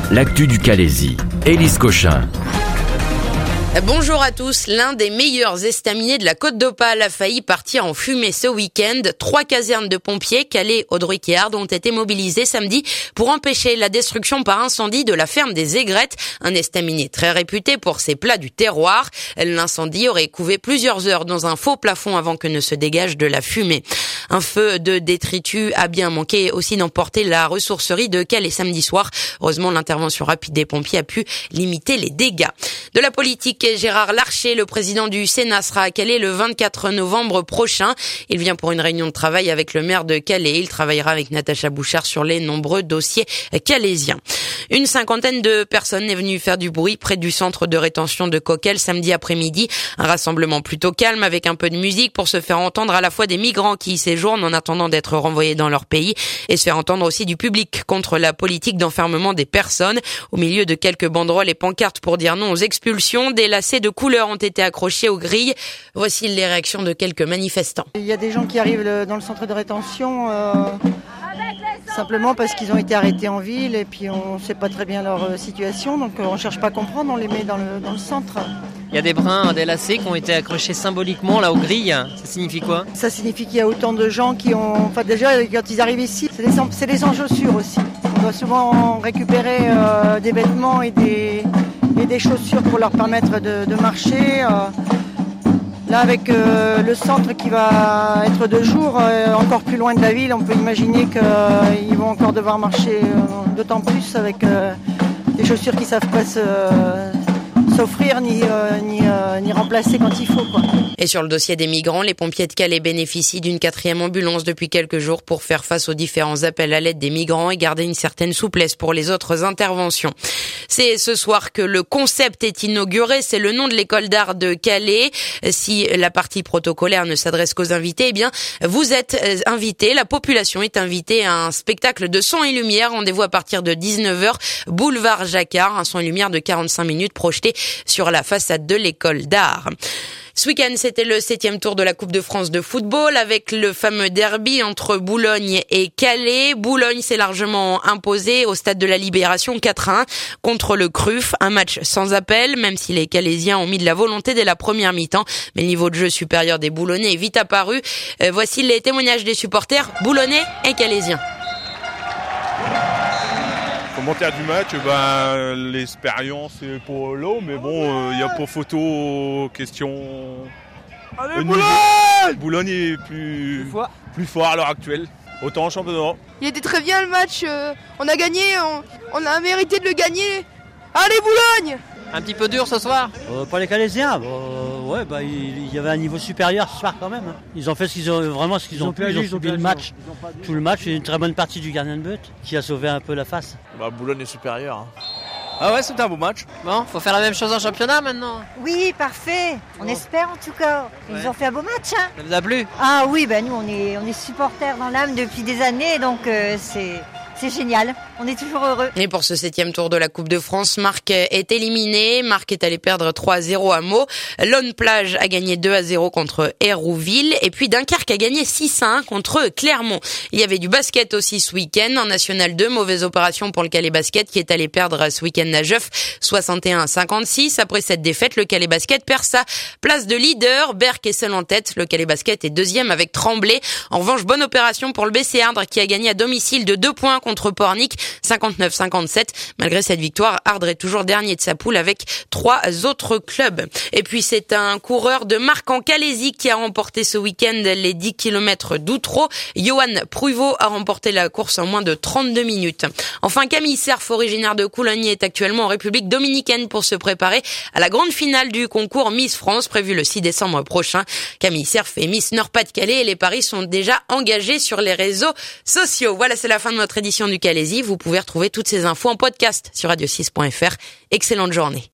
l'actu du Calaisis. Élise Cochin. Bonjour à tous. L'un des meilleurs estaminets de la Côte d'Opale a failli partir en fumée ce week-end. 3 casernes de pompiers, Calais, Audruic et Ardres, ont été mobilisées samedi pour empêcher la destruction par incendie de la ferme des Aigrettes, un estaminet très réputé pour ses plats du terroir. L'incendie aurait couvé plusieurs heures dans un faux plafond avant que ne se dégage de la fumée. Un feu de détritus a bien manqué aussi d'emporter la ressourcerie de Calais samedi soir. Heureusement, l'intervention rapide des pompiers a pu limiter les dégâts. De la politique, Gérard Larcher, le président du Sénat, sera à Calais le 24 novembre prochain. Il vient pour une réunion de travail avec le maire de Calais. Il travaillera avec Natacha Bouchard sur les nombreux dossiers calaisiens. Une cinquantaine de personnes est venue faire du bruit près du centre de rétention de Coquelles samedi après-midi. Un rassemblement plutôt calme avec un peu de musique pour se faire entendre à la fois des migrants qui y séjournent en attendant d'être renvoyés dans leur pays et se faire entendre aussi du public contre la politique d'enfermement des personnes. Au milieu de quelques banderoles et pancartes pour dire non aux expulsions, des lacets de couleurs ont été accrochés aux grilles. Voici les réactions de quelques manifestants. Il y a des gens qui arrivent dans le centre de rétention simplement parce qu'ils ont été arrêtés en ville et puis on ne sait pas très bien leur situation, donc on ne cherche pas à comprendre, on les met dans le centre. Il y a des brins, des lacets qui ont été accrochés symboliquement là aux grilles. Ça signifie quoi? Ça signifie qu'il y a autant de gens qui ont... Enfin déjà, quand ils arrivent ici, c'est des sans-chaussures aussi. On doit souvent récupérer des vêtements et des chaussures pour leur permettre de marcher. Là, avec le centre qui va être de jour, encore plus loin de la ville, on peut imaginer qu'ils vont encore devoir marcher d'autant plus avec des chaussures qui ne savent pas s'offrir ni remplacer quand il faut, quoi. Et sur le dossier des migrants, les pompiers de Calais bénéficient d'une 4e ambulance depuis quelques jours pour faire face aux différents appels à l'aide des migrants et garder une certaine souplesse pour les autres interventions. C'est ce soir que le concept est inauguré, c'est le nom de l'école d'art de Calais. Si la partie protocolaire ne s'adresse qu'aux invités, eh bien, vous êtes invités, la population est invitée à un spectacle de son et lumière. Rendez-vous à partir de 19h, boulevard Jacquard, un son et lumière de 45 minutes projeté sur la façade de l'école d'art. Ce week-end, c'était le 7e tour de la Coupe de France de football avec le fameux derby entre Boulogne et Calais. Boulogne s'est largement imposé au stade de la Libération 4-1 contre le CRUF. Un match sans appel, même si les Calaisiens ont mis de la volonté dès la première mi-temps. Mais le niveau de jeu supérieur des Boulonnais est vite apparu. Voici les témoignages des supporters boulonnais et calaisiens. Commentaire du match, l'expérience est pour l'eau, mais bon, il y a pour photo question. Allez, Boulogne! Boulogne est plus fort à l'heure actuelle, autant en championnat. Il était très bien le match, on a gagné, on a mérité de le gagner. Allez, Boulogne! Un petit peu dur ce soir? Pas les Calaisiens, il y avait un niveau supérieur ce soir quand même. Ils ont fait ce qu'ils ont pu, ils ont subi le match. Tout le match, et une très bonne partie du gardien de but qui a sauvé un peu la face. Boulogne est supérieur. Ah ouais, c'était un beau match. Bon, faut faire la même chose en championnat maintenant. Oui, parfait. On espère en tout cas. Ils ont fait un beau match. Hein. Ça vous a plu? Ah oui, nous on est supporters dans l'âme depuis des années, donc c'est génial, on est toujours heureux. Et pour ce 7e tour de la Coupe de France, Marc est éliminé. Marc est allé perdre 3-0 à Meaux. Lone Plage a gagné 2-0 contre Hérouville. Et puis Dunkerque a gagné 6-1 contre Clermont. Il y avait du basket aussi ce week-end. En National 2, mauvaise opération pour le Calais Basket qui est allé perdre ce week-end à Jeuf 61-56. Après cette défaite, le Calais Basket perd sa place de leader. Berck est seul en tête. Le Calais Basket est 2e avec Tremblay. En revanche, bonne opération pour le BC Ardres qui a gagné à domicile de 2 points contre Pornic, 59-57. Malgré cette victoire, Ardres est toujours dernier de sa poule avec 3 autres clubs. Et puis c'est un coureur de marque en Calaisis qui a remporté ce week-end les 10 km d'Outreau. Johan Pruvot a remporté la course en moins de 32 minutes. Enfin, Camille Cerf, originaire de Coulogny, est actuellement en République dominicaine pour se préparer à la grande finale du concours Miss France prévu le 6 décembre prochain. Camille Cerf est Miss Nord-Pas-de-Calais et les paris sont déjà engagés sur les réseaux sociaux. Voilà, c'est la fin de notre édition du Calaisis. Vous pouvez retrouver toutes ces infos en podcast sur radio6.fr. Excellente journée.